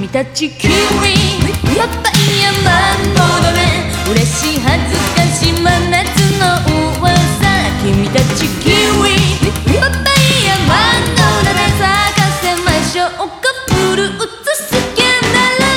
たちキウイパパイヤマンゴーね嬉しい恥ずかしい真夏の噂君たちキウイパパイヤマンゴーね咲かせましょうかフルーツスキャンダル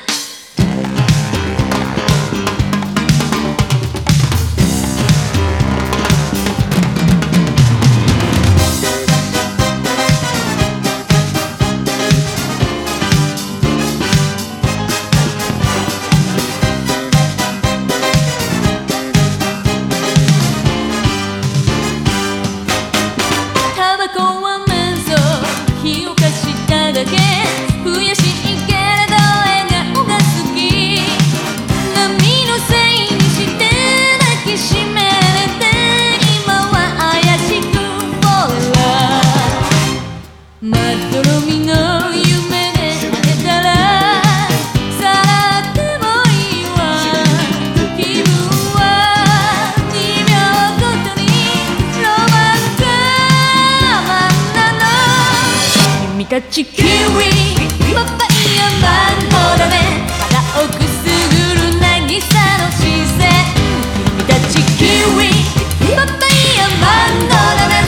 だけ悔しいけれど笑顔が好き波のせいにして抱きしめれて今は怪しく Forever まどろみの夢で会えたらさらってもいいわ気分は2秒ごとにロマンタマンなの君たちキウイパパイヤマンゴーだね肌をくすぐる渚の視線君たちキウイパパイヤマンゴーだね